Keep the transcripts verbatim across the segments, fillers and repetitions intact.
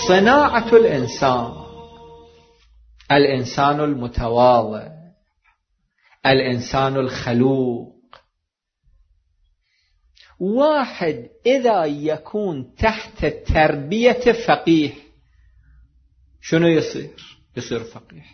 صناعة الإنسان، الإنسان المتواضع، الإنسان الخلوق. واحد إذا يكون تحت تربية فقيه شنو يصير؟ يصير فقيه،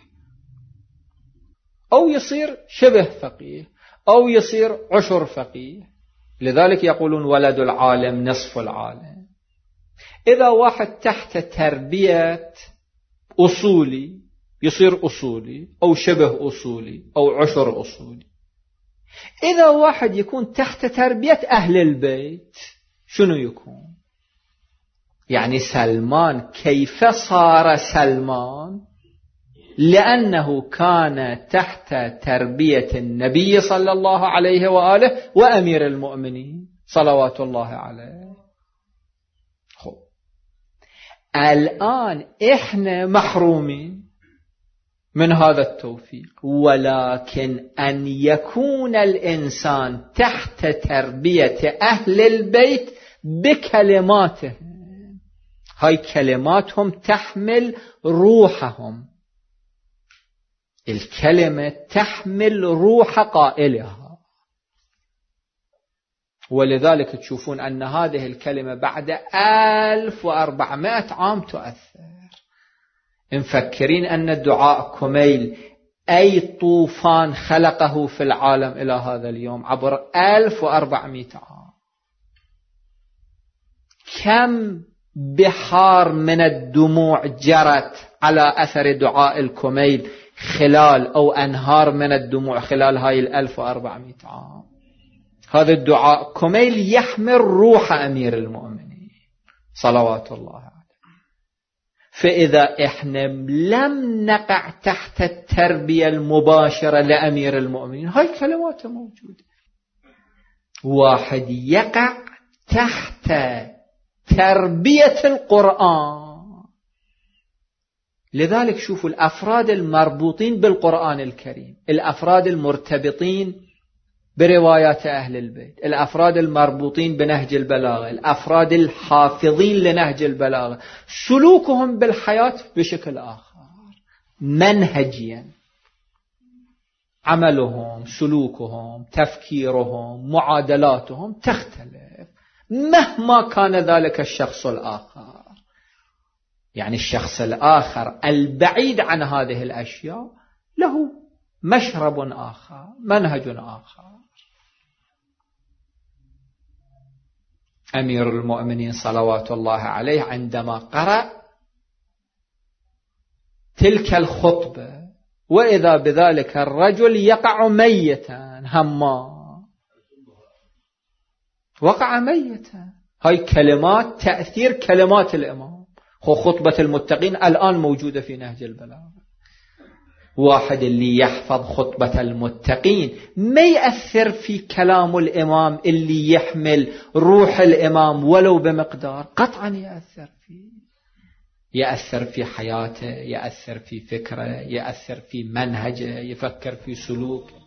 أو يصير شبه فقيه، أو يصير عشر فقيه. لذلك يقولون ولد العالم نصف العالم. إذا واحد تحت تربية أصولي يصير أصولي، أو شبه أصولي، أو عشر أصولي. إذا واحد يكون تحت تربية أهل البيت شنو يكون؟ يعني سلمان كيف صار سلمان؟ لأنه كان تحت تربية النبي صلى الله عليه وآله وأمير المؤمنين صلوات الله عليه. خب. الآن إحنا محرومين من هذا التوفيق، ولكن أن يكون الإنسان تحت تربية أهل البيت بكلماتهم، هاي كلماتهم تحمل روحهم، الكلمة تحمل روح قائلها. ولذلك تشوفون أن هذه الكلمة بعد ألف وأربعمائة عام تؤثر. مفكرين أن دعاء كميل أي طوفان خلقه في العالم إلى هذا اليوم عبر ألف وأربعمائة عام. كم بحار من الدموع جرت على أثر دعاء الكميل خلال، أو أنهار من الدموع خلال هاي الألف وأربعمائة عام. هذا الدعاء كميل يحمل روح أمير المؤمنين صلوات الله عليه. فإذا إحنا لم نقع تحت التربية المباشرة لأمير المؤمنين هاي كلمات موجودة. واحد يقع تحت تربية القرآن. لذلك شوفوا الأفراد المربوطين بالقرآن الكريم، الأفراد المرتبطين بروايات أهل البيت، الأفراد المربوطين بنهج البلاغة، الأفراد الحافظين لنهج البلاغة، سلوكهم بالحياة بشكل آخر منهجيا. عملهم، سلوكهم، تفكيرهم، معادلاتهم تختلف مهما كان ذلك الشخص الآخر. يعني الشخص الآخر البعيد عن هذه الأشياء له مشرب آخر، منهج آخر. أمير المؤمنين صلوات الله عليه عندما قرأ تلك الخطبة وإذا بذلك الرجل يقع ميتا هما، وقع ميتا. هاي كلمات تأثير كلمات الإمام. خطبة المتقين الآن موجودة في نهج البلاغة. واحد اللي يحفظ خطبة المتقين ما يأثر في كلام الإمام اللي يحمل روح الإمام ولو بمقدار، قطعا يأثر فيه، يأثر في حياته، يأثر في فكره، يأثر في منهجه، يفكر في سلوك.